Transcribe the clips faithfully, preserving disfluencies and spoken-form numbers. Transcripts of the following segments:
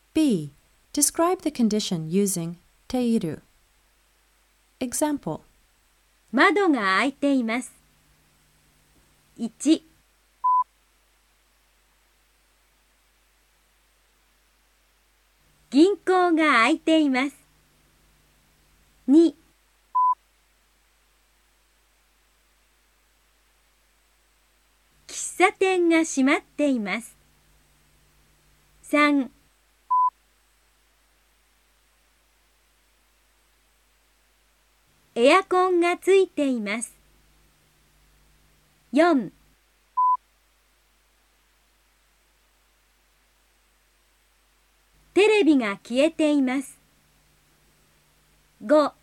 B. Describe the condition using ている. Example. 窓が開いています。いち、銀行が開いています。に、喫茶店が閉まっています。さん、エアコンがついています。よん、テレビが消えています。ご、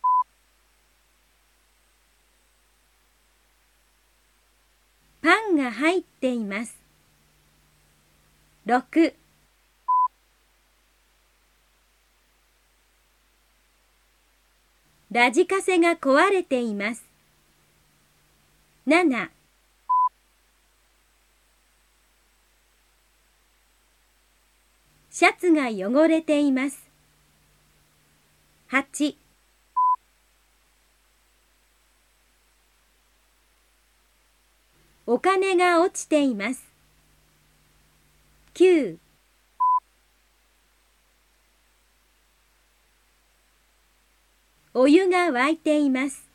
パンが入っています。ろく、ラジカセが壊れています。なな、シャツが汚れています。はち、お金が落ちています。きゅう、お湯が沸いています。